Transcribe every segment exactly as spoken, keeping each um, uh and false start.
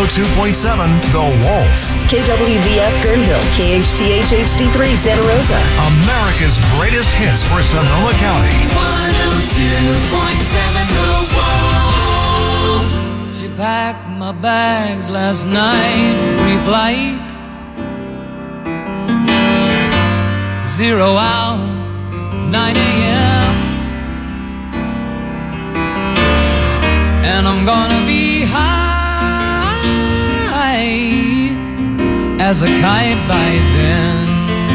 oh two point seven, The Wolf. K W V F Guerneville, K H T H H D three Santa Rosa. America's greatest hits for Sonoma County. one oh two point seven, The Wolf. She packed my bags last night, pre-flight. Zero hour, nine a.m. And I'm gonna be high as a kite by then.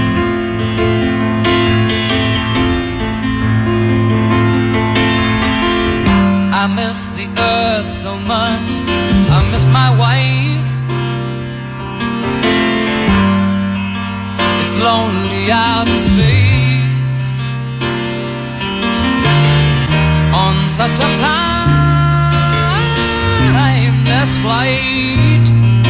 I miss the earth so much, I miss my wife. It's lonely out in space on such a timeless flight.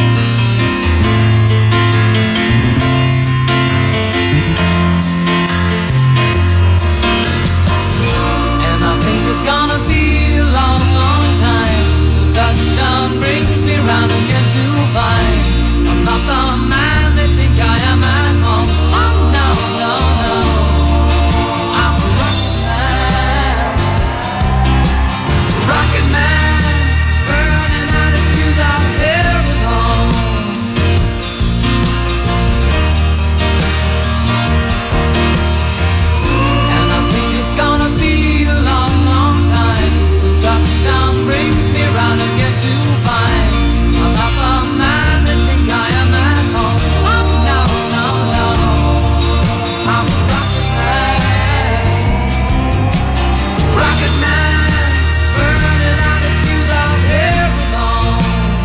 And I think it's gonna be a long, long time till touchdown brings me round again to find I'm not the man they think I am at home. Oh no, no, no, I'm a rocket man, rocket man, burning out his fuse out there alone. And I think it's gonna be a long, long time till touchdown brings me round again to find I'm not the man they think I am at home. Oh no, no, no, I'm a rocket man, rocket man, burning out his fuse out here alone.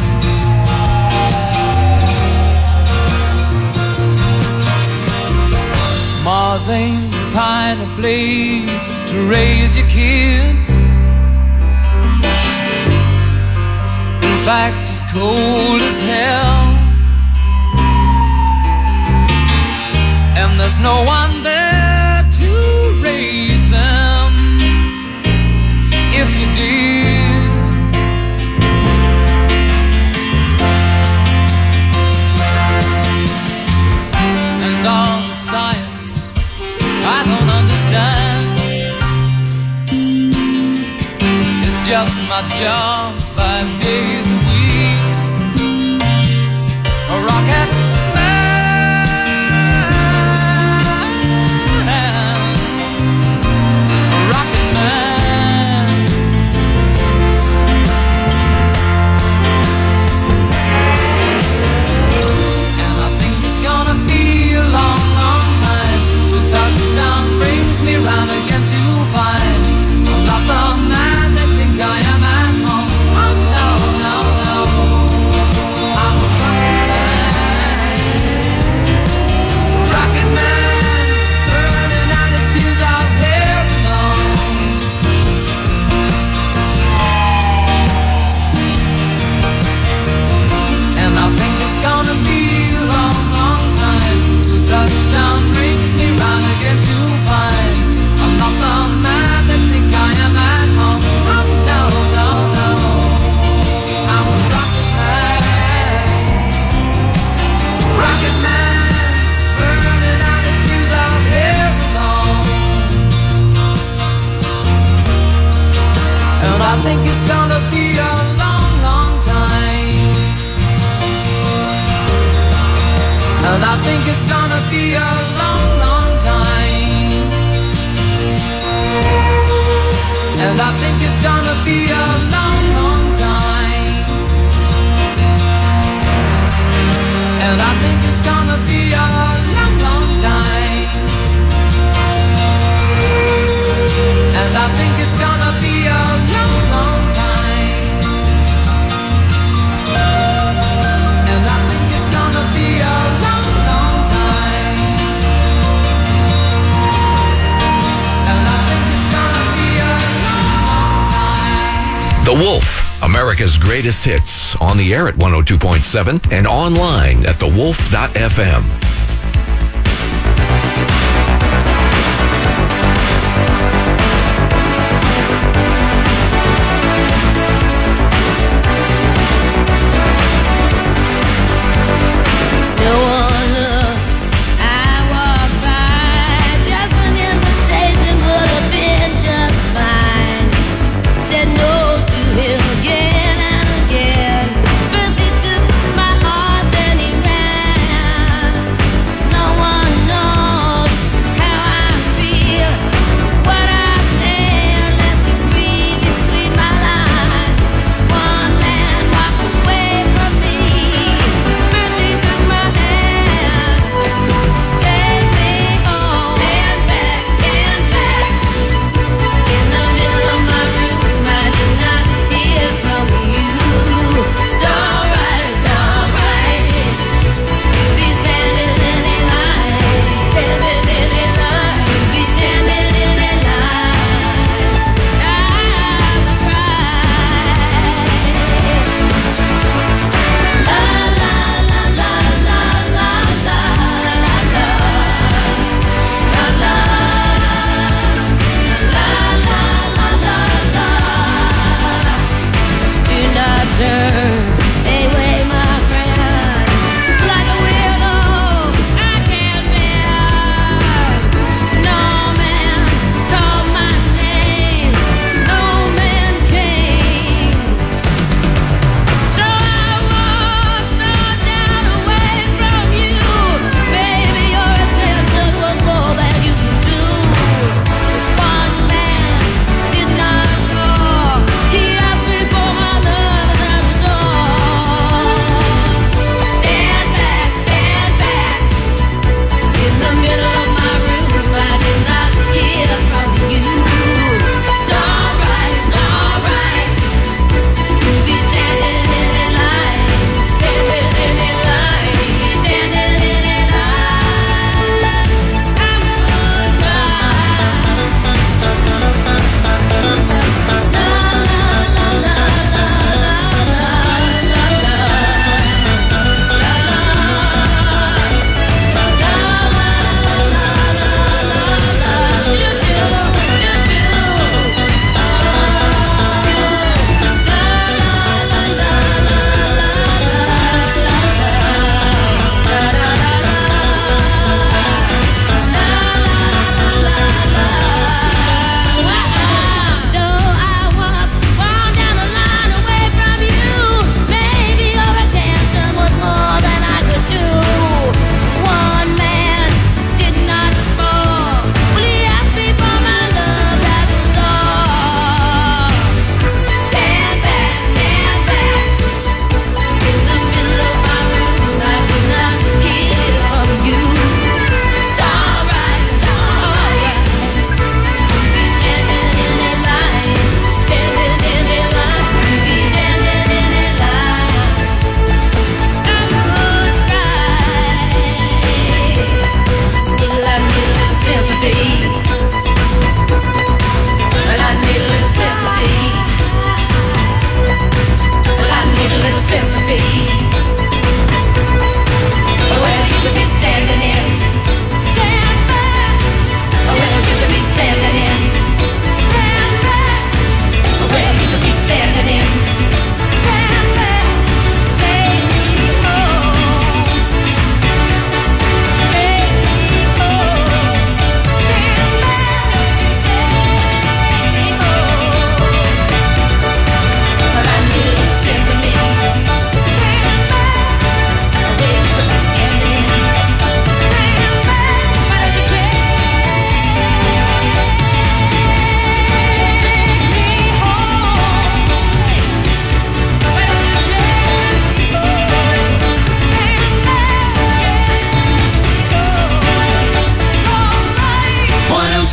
Mars ain't the kind of place to raise your kids. In fact, it's cold as hell, and there's no one there to raise them if you did. And all the science I don't understand, it's just my job five days a week. A rocket man, a rocket man. And I think it's gonna be a long, long time till touchdown brings me round again to find I'm not the man they think I am at home. Oh no, no, no, I'm a rocket man, rocket man, burning out his fuse out there alone. And I think it's gonna be a long, long time till touchdown brings me round again to find I'm not the man they think I am at home. Oh no, no, no, I'm a rocket man, rocket man, burning out his fuse out here alone. And I think it's gonna be a long, long time. And I think it's gonna be a long, long time. And I think it's gonna be a long, long time. And I think it's gonna be a long, long time. And I think it's gonna be a long, long time. And I think it's gonna be a long, long time. And I think it's gonna be a long, long time. The Wolf, America's greatest hits, on the air at one oh two point seven and online at the wolf dot f m.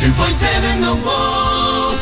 two point seven The Wolf.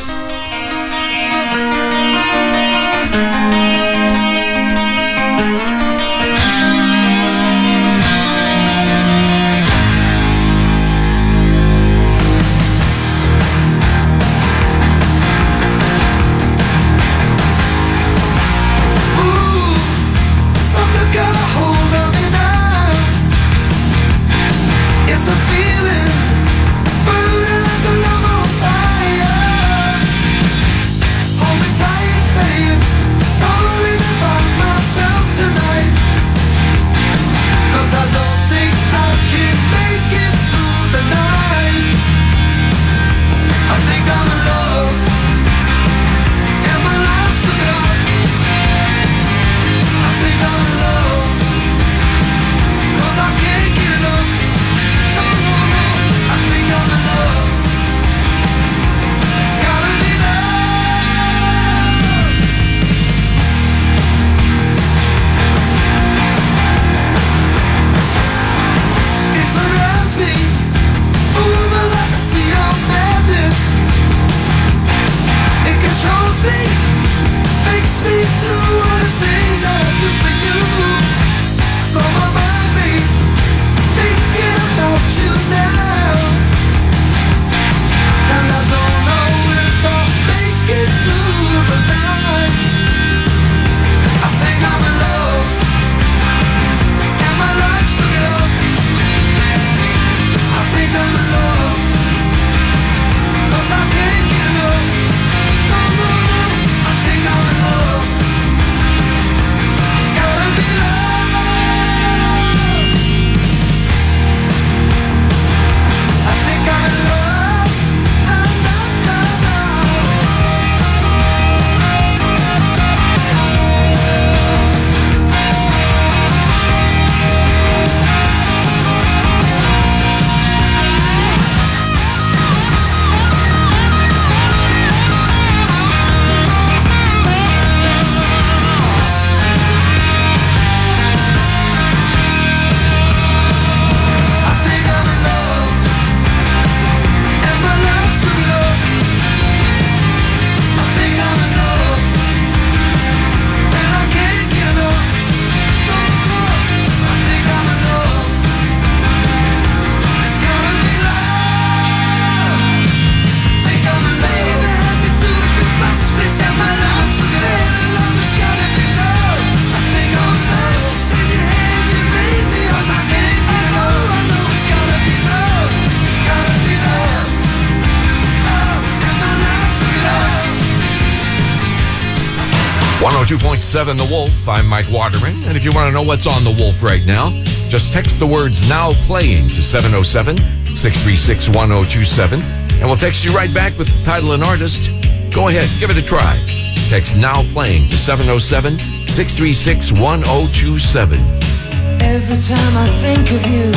one oh two point seven The Wolf. I'm Mike Waterman. And if you want to know what's on The Wolf right now, just text the words "now playing" to seven oh seven, six three six, one oh two seven. And we'll text you right back with the title and artist. Go ahead, give it a try. Text "now playing" to seven oh seven, six three six, one oh two seven. Every time I think of you,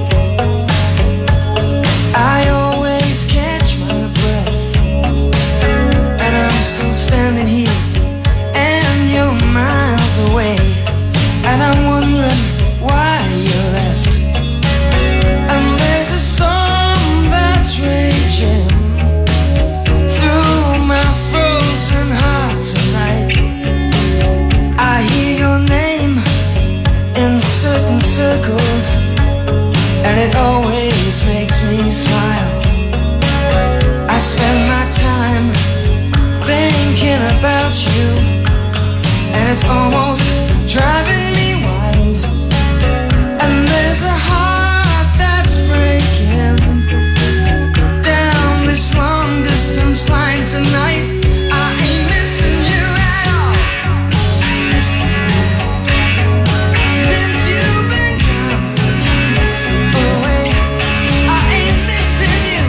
I always catch my breath. And I'm still standing here, and you're miles away. And I'm wondering why you left. And there's a storm that's raging through my frozen heart tonight. I hear your name in certain circles, and it always makes me smile. I spend my time thinking about you, and it's almost driving me wild. And there's a heart that's breaking down this long distance line tonight. I ain't missing you at all. Since you've been gone away, I ain't missing you.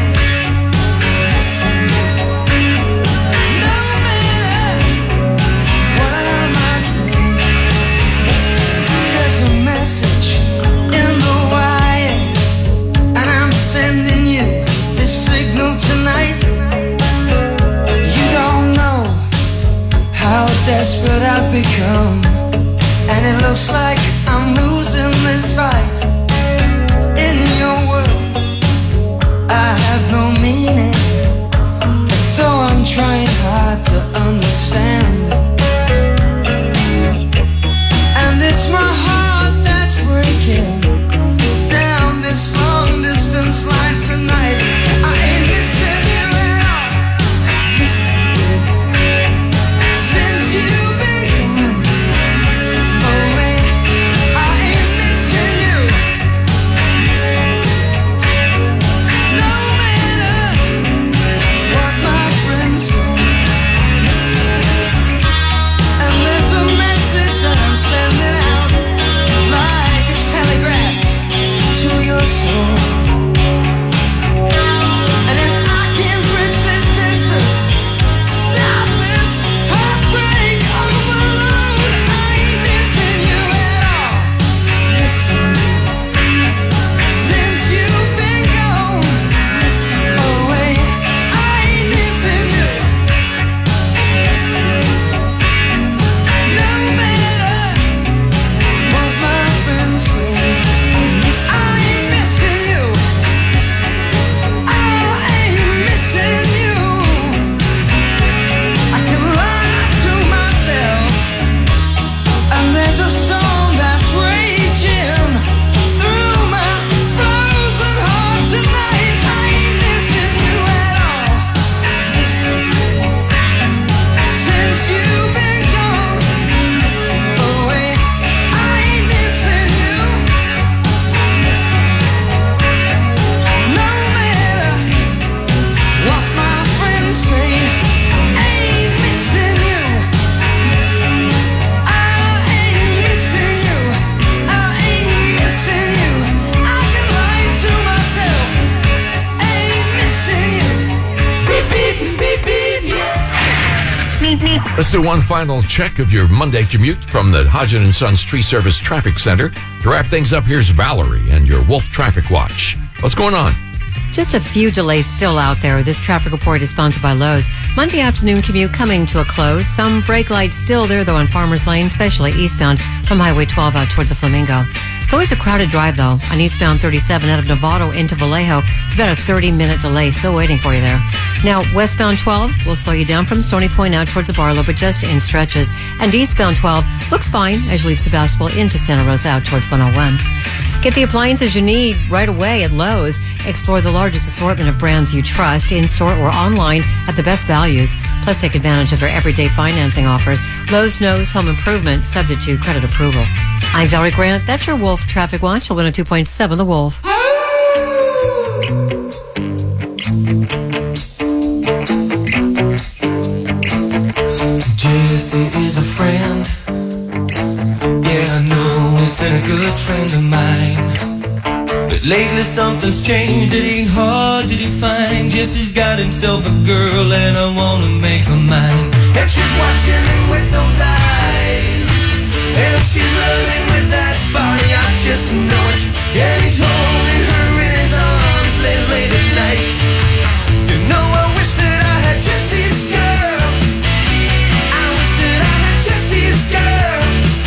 No matter what I might say, there's a message in the wire, and I'm sending you this signal tonight. You don't know how desperate I've become, and it looks like I'm losing this fight. In your world, I have no meaning. Let's do one final check of your Monday commute from the Hodgin and Sons Tree Service Traffic Center. To wrap things up, here's Valerie and your Wolf Traffic Watch. What's going on? Just a few delays still out there. This traffic report is sponsored by Lowe's. Monday afternoon commute coming to a close. Some brake lights still there, though, on Farmers Lane, especially eastbound from Highway twelve out towards the Flamingo. It's always a crowded drive, though, on eastbound thirty-seven out of Novato into Vallejo. It's about a thirty-minute delay still waiting for you there. Now, westbound twelve will slow you down from Stony Point out towards the Barlow, but just in stretches. And eastbound twelve looks fine as you leave Sebastopol into Santa Rosa out towards one oh one. Get the appliances you need right away at Lowe's. Explore the largest assortment of brands you trust in-store or online at the best values. Plus, take advantage of their everyday financing offers. Lowe's knows home improvement, subject to credit approval. I'm Valerie Grant. That's your Wolf Traffic Watch on one oh two point seven The Wolf. Jesse is a friend. Yeah, I know he's been a good friend of mine. But lately something's changed, it ain't hard to define. Jesse's got himself a girl and I wanna make her mine. And she's watching him with those eyes, and she's loving with that body, I just know it. And he's holding her in his arms late, late at night. You know I wish that I had Jesse's girl. I wish that I had Jesse's girl.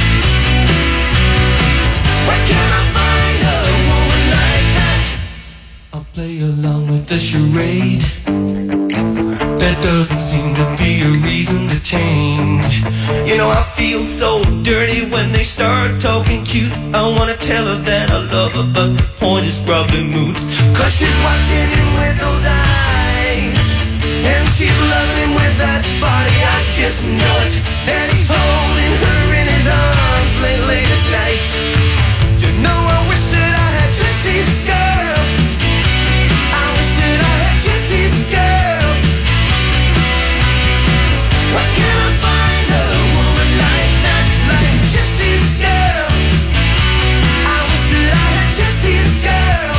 Where can I find a woman like that? I'll play along with the charade. There doesn't seem to be a reason to change. You know I feel so dirty when they start talking cute. I wanna tell her that I love her, but the point is probably moot. Cause she's watching him with those eyes, and she's loving him with that body, I just know it. And he's holding her in his arms late, late at night. You know I wish that I had Jesse's girl. I wish that I had Jesse's girl. Where can I find a woman like that, like Jesse's girl? I wish that I had Jesse's girl.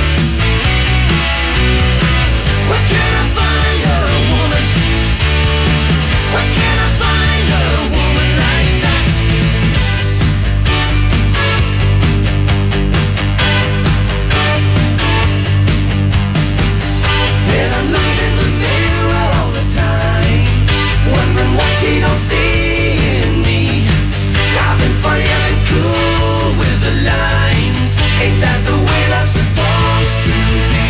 Where can I find a woman? Where can I find a woman like that? And I'm looking in the mirror all the time, wondering what she don't see in me. I've been funny, I've been cool with the lines. Ain't that the way love's supposed to be?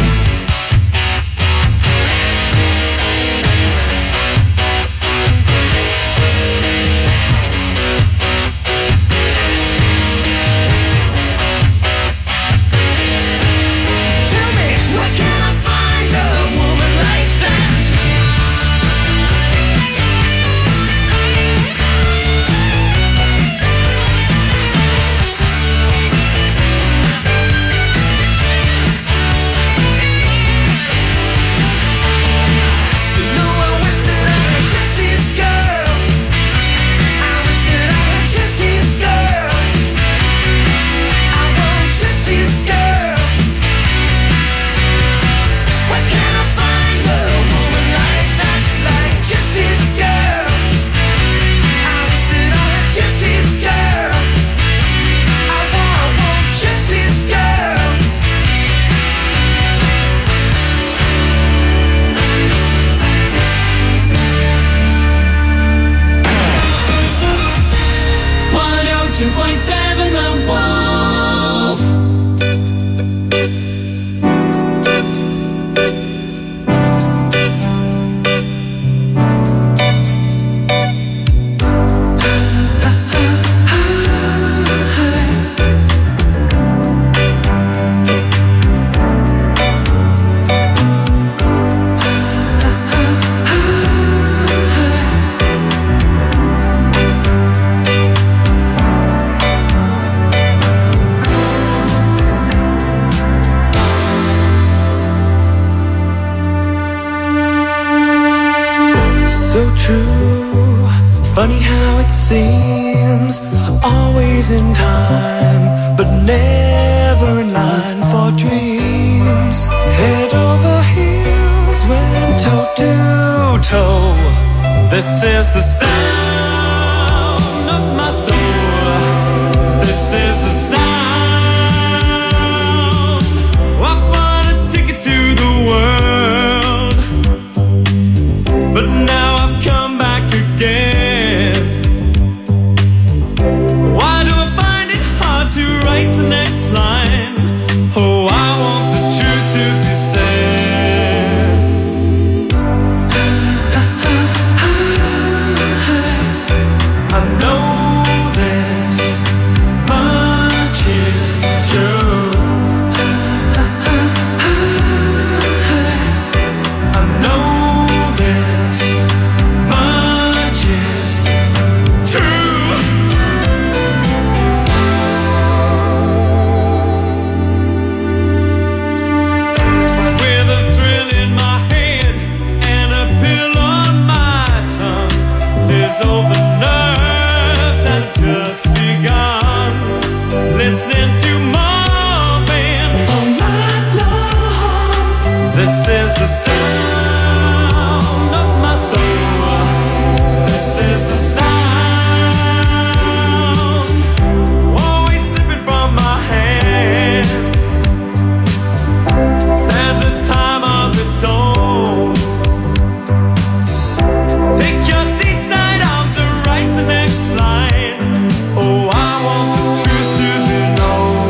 Tell me, where can I find a woman like that? You know I wish that I had Jesse's girl. I wish that I had Jesse's girl. I want Jesse's girl. Where can I find a woman like that, like Jesse's girl? I wish that I had Jesse's girl. I want, I want Jesse's girl. one oh two point seven The Wolf. So true, funny how it seems, always in time, but never in line for dreams. Head over heels, went toe to toe This is the sound of my soul. This is the sound. I bought a ticket to the world, but now I've come back again. Why do I find it hard to write the next line? Oh, I want the truth to be said. I know this much is true. I know this much is true. With a thrill in my head and a pill on my tongue, there's over nerves that have just begun. Listening to Marvin all night long. This is the sound of my soul. This is the sound, always slipping from my hands. Stands a time of its own. Take your seaside arms and write the next line. Oh, I want the truth to be known.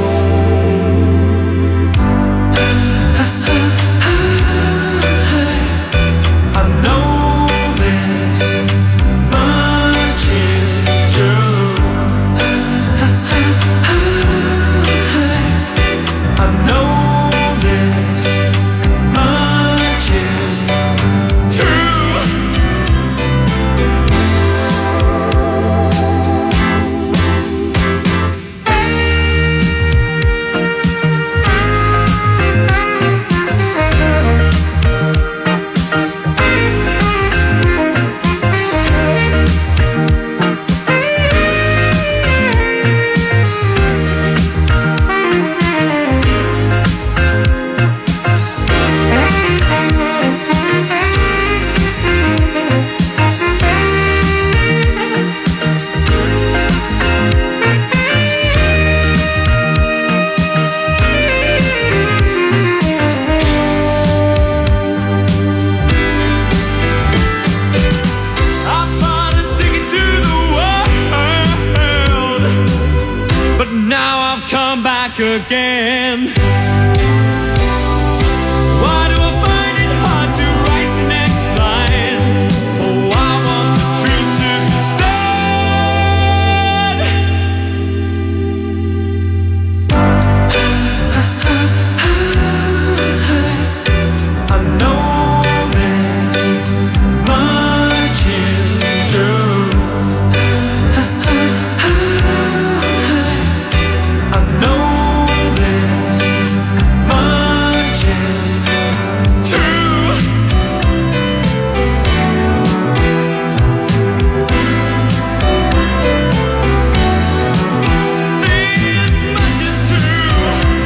I know this much is true. I know this much is true. I bought a ticket to the world, but now I've come back again. Why do I find it hard to write the next line? Oh, I want the truth to be said. I know this much is true. I know this much is true. This much is true.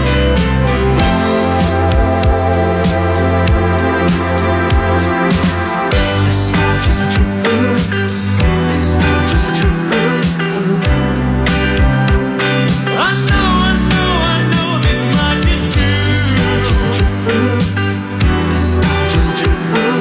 This much is true. This much is true. I know, I know, I know this much is true. This much is true. This much is true.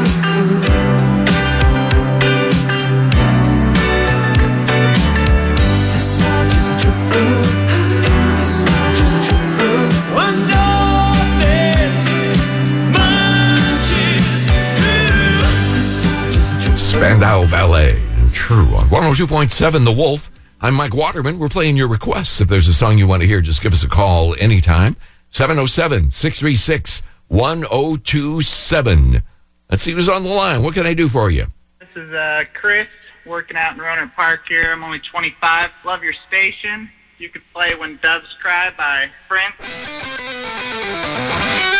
This much is true. This much is true. I know this much is true. This much is true. Spandau Ballet and True on one oh two point seven The Wolf. I'm Mike Waterman. We're playing your requests. If there's a song you want to hear, just give us a call anytime. seven oh seven, six three six, one oh two seven. Let's see who's on the line. What can I do for you? This is uh, Chris, working out in Roanoke Park here. I'm only twenty-five. Love your station. You could play When Doves Cry by Prince.